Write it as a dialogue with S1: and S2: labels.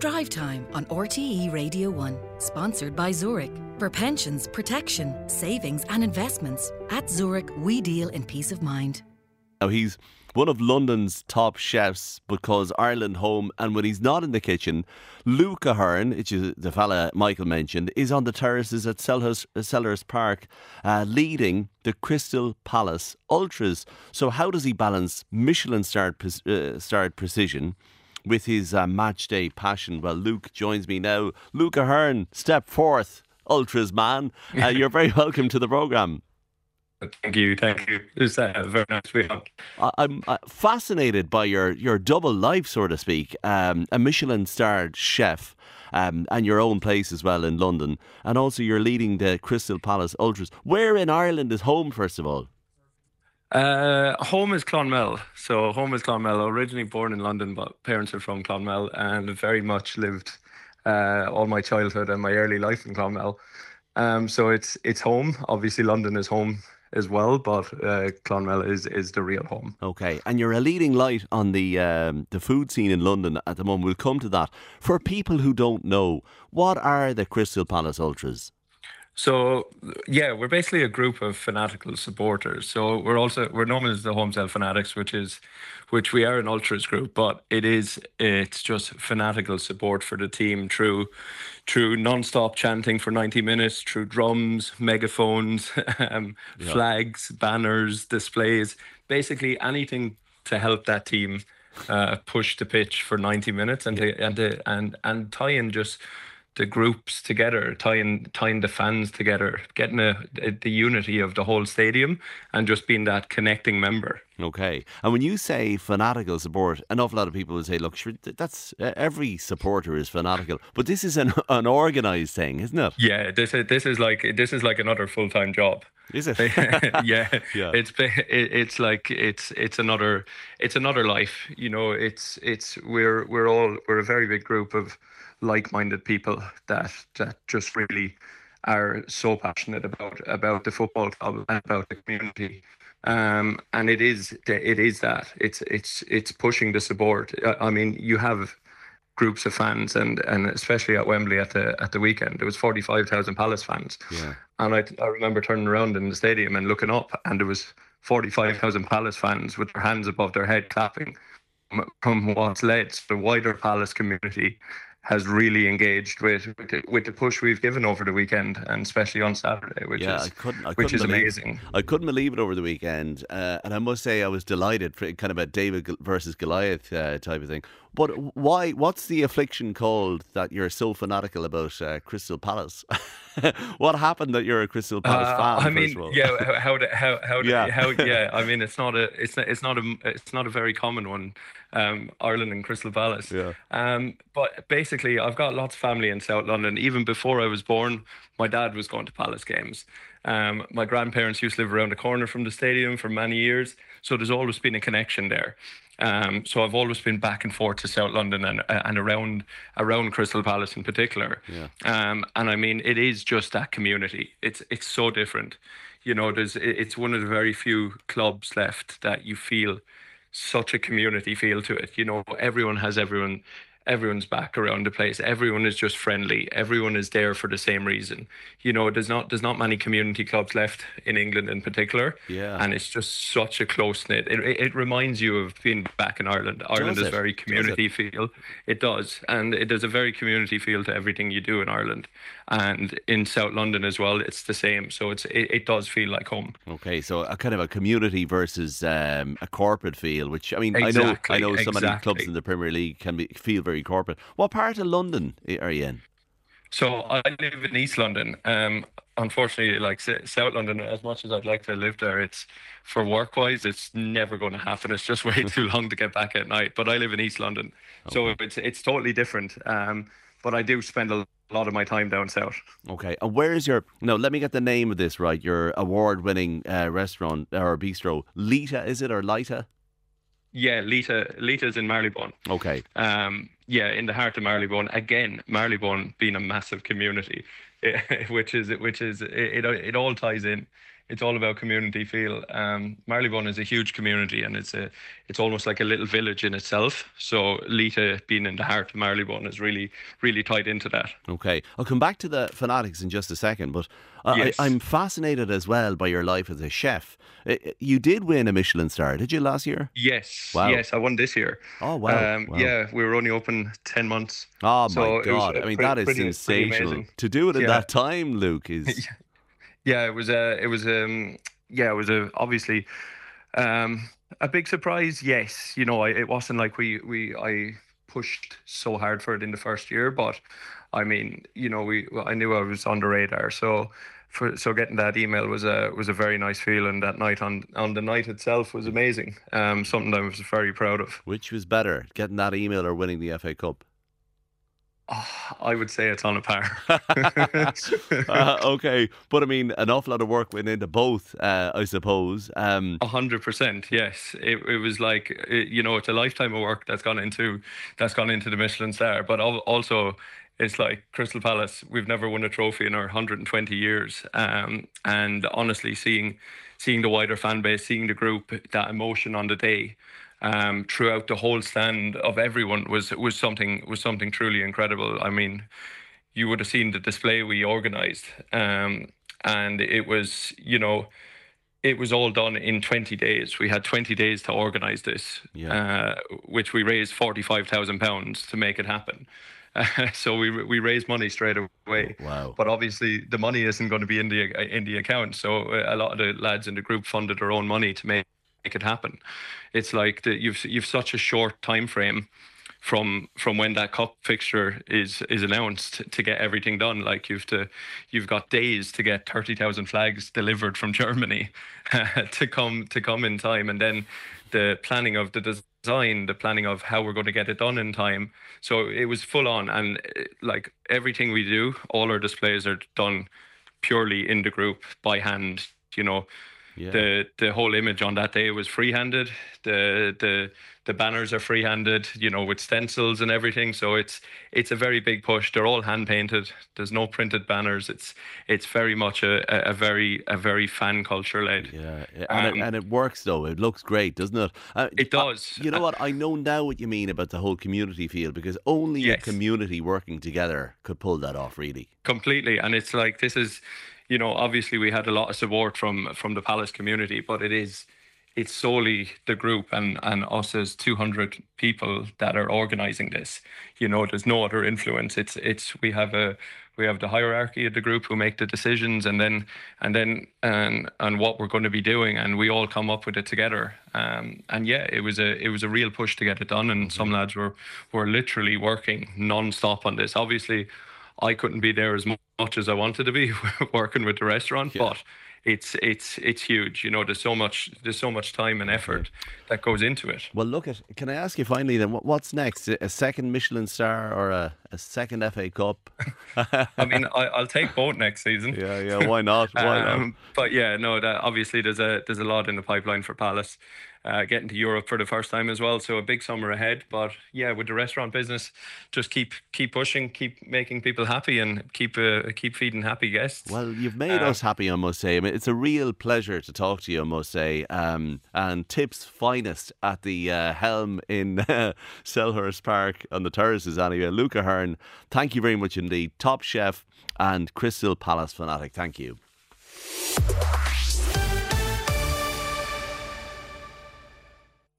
S1: Drive Time on RTE Radio 1, sponsored by Zurich. For pensions, protection, savings and investments, at Zurich we deal in peace of mind.
S2: Now he's one of London's top chefs because Ireland home, and when he's not in the kitchen, Luke Ahern, which is the fella Michael mentioned, is on the terraces at Selhurst Park leading the Crystal Palace Ultras. So how does he balance Michelin-starred precision with his match day passion? Well, Luke joins me now. Luke Ahern, step forth, Ultras man. You're very welcome to the programme.
S3: Thank you. It's very nice to be on.
S2: I'm fascinated by your double life, so to speak. A Michelin-starred chef and your own place as well in London. And also you're leading the Crystal Palace Ultras. Where in Ireland is home, first of all?
S3: Home is Clonmel. So home is Clonmel. Originally born in London, but parents are from Clonmel, and very much lived all my childhood and my early life in Clonmel. So it's home. Obviously London is home as well, but Clonmel is the real home.
S2: Okay, and you're a leading light on the food scene in London at the moment. We'll come to that. For people who don't know, what are the Crystal Palace Ultras?
S3: So yeah, we're basically a group of fanatical supporters. So we're known as the Home Cell Fanatics, which we are an ultras group, but it's just fanatical support for the team through non-stop chanting for 90 minutes, through drums, megaphones, flags, banners, displays, basically anything to help that team push the pitch for 90 minutes and tie in just the groups together, tying the fans together, getting the unity of the whole stadium and just being that connecting member.
S2: Okay. And when you say fanatical support, an awful lot of people will say, look, sure, that's every supporter is fanatical, but this is an organised thing, isn't it?
S3: Yeah, this is like another full-time job.
S2: Is it?
S3: Yeah. It's another life. You know, we're a very big group of like-minded people that just really are so passionate about the football club and about the community. And it is that it's pushing the support. I mean, you have groups of fans, and especially at Wembley at the weekend, there was 45,000 Palace fans.
S2: Yeah.
S3: And I remember turning around in the stadium and looking up, and there was 45,000 Palace fans with their hands above their head clapping from what's led the wider Palace community has really engaged with the push we've given over the weekend, and especially on Saturday, which is amazing.
S2: I couldn't believe it over the weekend, and I must say I was delighted, for kind of a David versus Goliath type of thing. But why? What's the affliction called that you're so fanatical about Crystal Palace? What happened that you're a Crystal Palace fan?
S3: I mean, yeah. How? Yeah. I mean, it's not a very common one. Ireland and Crystal Palace.
S2: Yeah.
S3: But basically, I've got lots of family in South London. Even before I was born, my dad was going to Palace games. My grandparents used to live around the corner from the stadium for many years, so there's always been a connection there. So I've always been back and forth to South London and around Crystal Palace in particular.
S2: Yeah.
S3: And I mean, it is just that community. It's so different. You know, it's one of the very few clubs left that you feel such a community feel to it. You know, everyone's back around the place. Everyone is just friendly. Everyone is there for the same reason. You know, there's not many community clubs left in England in particular.
S2: Yeah.
S3: And it's just such a close knit. It reminds you of being back in Ireland. Ireland is very community feel. It does. And there's a very community feel to everything you do in Ireland. And in South London as well, it's the same. So it does feel like home.
S2: Okay, so a kind of a community versus a corporate feel, which, I mean,
S3: Exactly,
S2: I know so many clubs in the Premier League feel very corporate. What part of London are you in?
S3: So I live in East London. Unfortunately, like South London, as much as I'd like to live there, it's for work-wise, it's never going to happen. It's just way too long to get back at night. But I live in East London, so it's totally different. But I do spend a lot of my time down south. Okay,
S2: and where is let me get the name of this right, your award-winning restaurant or bistro, Lita, is it, or Lita?
S3: Yeah, Lita's in Marylebone.
S2: Okay.
S3: In the heart of Marylebone. Again, Marylebone being a massive community. It all ties in. It's all about community feel. Marylebone is a huge community, and it's almost like a little village in itself. So Lita being in the heart of Marylebone is really tied into that.
S2: Okay, I'll come back to the fanatics in just a second, but
S3: Yes.
S2: I'm fascinated as well by your life as a chef. You did win a Michelin star, did you, last year?
S3: Yes,
S2: Wow.
S3: yes, I won this year.
S2: Oh, wow. Wow.
S3: Yeah, we were only open 10 months.
S2: Oh
S3: So
S2: my
S3: it was,
S2: God! I mean,
S3: pretty,
S2: that is
S3: pretty
S2: sensational.
S3: amazing.
S2: To do it in
S3: Yeah.
S2: that time, Luke, is
S3: Yeah, it was obviously a big surprise. Yes, it wasn't like I pushed so hard for it in the first year, but I mean, I knew I was on the radar. So getting that email was a very nice feeling that night. On the night itself was amazing. Something I was very proud of.
S2: which was better, getting that email or winning the FA Cup?
S3: Oh, I would say it's on a par.
S2: Okay, but I mean, an awful lot of work went into both, I suppose.
S3: 100%, yes. It was like it's a lifetime of work that's gone into the Michelin star, but also it's like Crystal Palace. We've never won a trophy in our 120 years, and honestly, seeing the wider fan base, seeing the group, that emotion on the day. Throughout the whole stand of everyone was something truly incredible. I mean, you would have seen the display we organized, and it was all done in 20 days. We had 20 days to organize this,
S2: Yeah.
S3: which we raised £45,000 to make it happen. So we raised money straight away.
S2: Wow.
S3: But obviously the money isn't going to be in the account. So a lot of the lads in the group funded their own money to make it happen. It's like you've such a short time frame from when that cup fixture is announced to get everything done. Like you've got days to get 30,000 flags delivered from Germany to come in time, and then the planning of the design, the planning of how we're going to get it done in time. So it was full on, and like everything we do, all our displays are done purely in the group by hand.
S2: Yeah.
S3: The whole image on that day was freehanded. The banners are freehanded, with stencils and everything. So it's a very big push. They're all hand painted. There's no printed banners. It's very much a very fan culture led.
S2: Yeah, and it works though. It looks great, doesn't it?
S3: It does.
S2: You know what? I know now what you mean about the whole community feel, because only a
S3: Yes.
S2: community working together could pull that off, really.
S3: Completely. And it's like this is, obviously we had a lot of support from the Palace community, but it's solely the group and us as 200 people that are organizing this. There's no other influence. We have the hierarchy of the group who make the decisions, and what we're going to be doing, and we all come up with it together. And yeah, it was a real push to get it done, and some lads were literally working non-stop on this. Obviously, I couldn't be there as much as I wanted to be working with the restaurant,
S2: Yeah.
S3: but it's huge. There's so much time and effort that goes into it.
S2: Well, can I ask you finally then, what's next? A second Michelin star or a second FA Cup?
S3: I mean, I'll take both next season.
S2: Yeah, why not? Why not?
S3: But yeah, no, that obviously there's a lot in the pipeline for Palace. Getting to Europe for the first time as well, so a big summer ahead. But yeah, with the restaurant business, just keep pushing, keep making people happy, and keep feeding happy guests.
S2: Well, you've made us happy, I must say. I mean, it's a real pleasure to talk to you, I must say. And Tip's finest at the helm in Selhurst Park on the terraces anyway. Luca Hearn, thank you very much indeed. Top chef and Crystal Palace fanatic. Thank you.